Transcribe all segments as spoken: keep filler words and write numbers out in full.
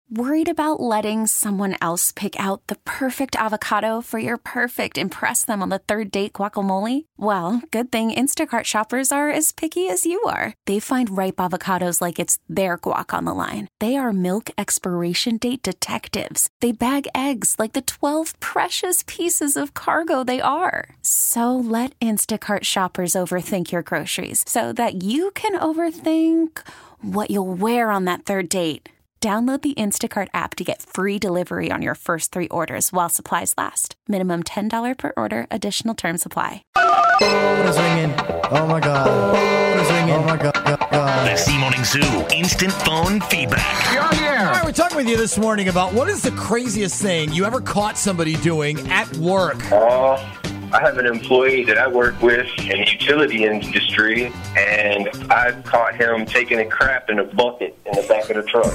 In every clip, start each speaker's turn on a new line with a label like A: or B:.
A: Worried about letting someone else pick out the perfect avocado for your perfect impress them on the third date guacamole? Well, good thing Instacart shoppers are as picky as you are. They find ripe avocados like it's their guac on the line. They are milk expiration date detectives. They bag eggs like the twelve precious pieces of cargo they are. So let Instacart shoppers overthink your groceries so that you can overthink what you'll wear on that third date. Download the Instacart app to get free delivery on your first three orders while supplies last. Minimum ten dollars per order. Additional terms apply.
B: Phone is ringing. Oh, my God. Phone is ringing. Oh, my God. God.
C: The C-Morning Zoo Instant Phone Feedback.
B: You're here. All right, we're talking with you this morning about what is the craziest thing you ever caught somebody doing at work?
D: Oh, I have an employee that I work with in the utility industry, and I caught him taking a crap in a bucket in the back of the truck.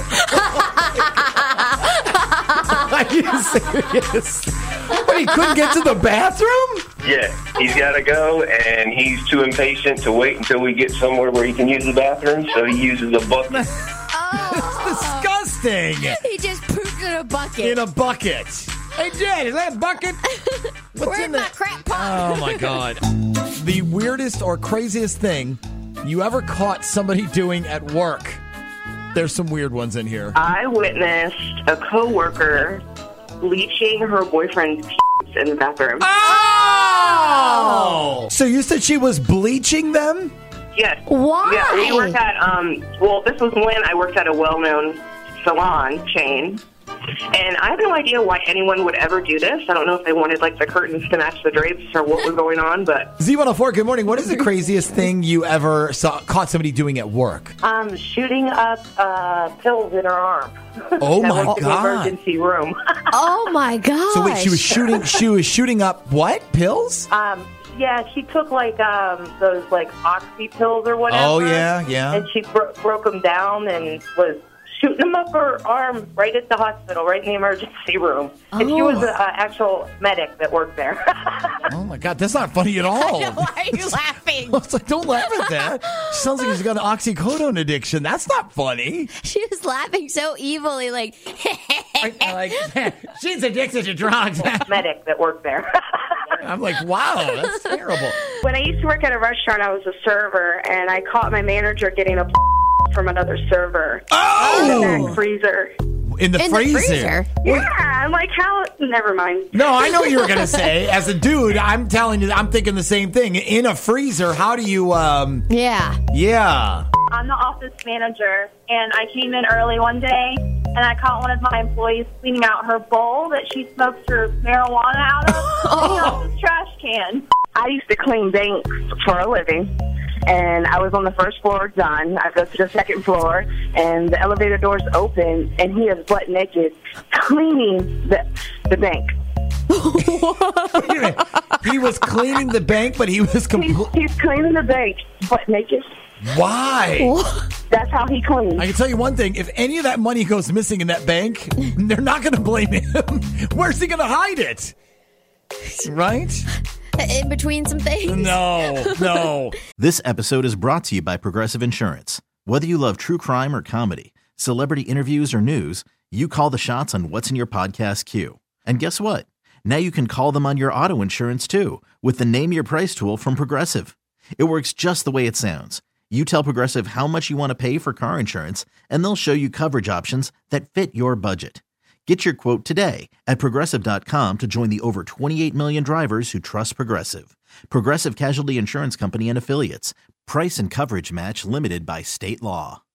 B: Are you serious? But he couldn't get to the bathroom?
D: Yeah, he's got to go, and he's too impatient to wait until we get somewhere where he can use the bathroom, so he uses a bucket.
B: That's disgusting.
E: He just pooped in a bucket.
B: In a bucket. Hey, Jen, is that a bucket? What's
E: Where's
B: in
E: my
B: the...
E: crap pot?
B: Oh, my God. The weirdest or craziest thing you ever caught somebody doing at work. There's some weird ones in here.
F: I witnessed a coworker bleaching her boyfriend's in the bathroom.
B: Oh! So you said she was bleaching them?
F: Yes.
E: Why?
F: Yeah, we worked at, um, well, this was when I worked at a well-known salon chain. And I have no idea why anyone would ever do this. I don't know if they wanted, like, the curtains to match the drapes or what was going on, but...
B: Z one oh four, good morning. What is the craziest thing you ever saw caught somebody doing at work?
F: Um, shooting up uh, pills in her arm.
B: Oh, my
F: that was
B: God.
F: the emergency room.
E: Oh, my God.
B: So wait, she was shooting, she was shooting up what? Pills?
F: um, yeah, she took, like, um, those, like, oxy pills or whatever.
B: Oh, yeah, yeah.
F: And she bro- broke them down and was... shooting them up her arm right at the hospital, right in the emergency room.
E: Oh.
F: And she was an actual medic that worked there.
B: Oh, my God. That's not funny at all.
E: Why are you laughing?
B: I was like, don't laugh at that. She sounds like she's got an oxycodone addiction. That's not funny.
E: She was laughing so evilly, like...
B: like, she's addicted to drugs.
F: Medic that worked there.
B: I'm like, wow, that's terrible.
G: When I used to work at a restaurant, I was a server, and I caught my manager getting a from another server
B: Oh!
G: in the back freezer.
B: In the
E: In
B: freezer.
E: the freezer?
G: Yeah, I'm like, how? Never mind.
B: No, I know what you were going to say. As a dude, I'm telling you, I'm thinking the same thing. In a freezer, how do you, um...
E: Yeah.
B: Yeah.
G: I'm the office manager, and I came in early one day, and I caught one of my employees cleaning out her bowl that she smokes her marijuana out of in the office trash can.
F: I used to clean banks for a living. And I was on the first floor done. I go to the second floor, and the elevator doors open, and he is butt naked cleaning the the bank.
B: Wait a minute. He was cleaning the bank, but he was
F: He's,
B: completely...
F: he's cleaning the bank butt naked.
B: Why?
F: That's how he cleans.
B: I can tell you one thing. If any of that money goes missing in that bank, they're not going to blame him. Where's he going to hide it? Right?
E: In between some things?
B: No, no.
H: This episode is brought to you by Progressive Insurance. Whether you love true crime or comedy, celebrity interviews or news, you call the shots on what's in your podcast queue. And guess what? Now you can call them on your auto insurance too with the Name Your Price tool from Progressive. It works just the way it sounds. You tell Progressive how much you want to pay for car insurance, and they'll show you coverage options that fit your budget. Get your quote today at Progressive dot com to join the over twenty-eight million drivers who trust Progressive. Progressive Casualty Insurance Company and Affiliates. Price and coverage match limited by state law.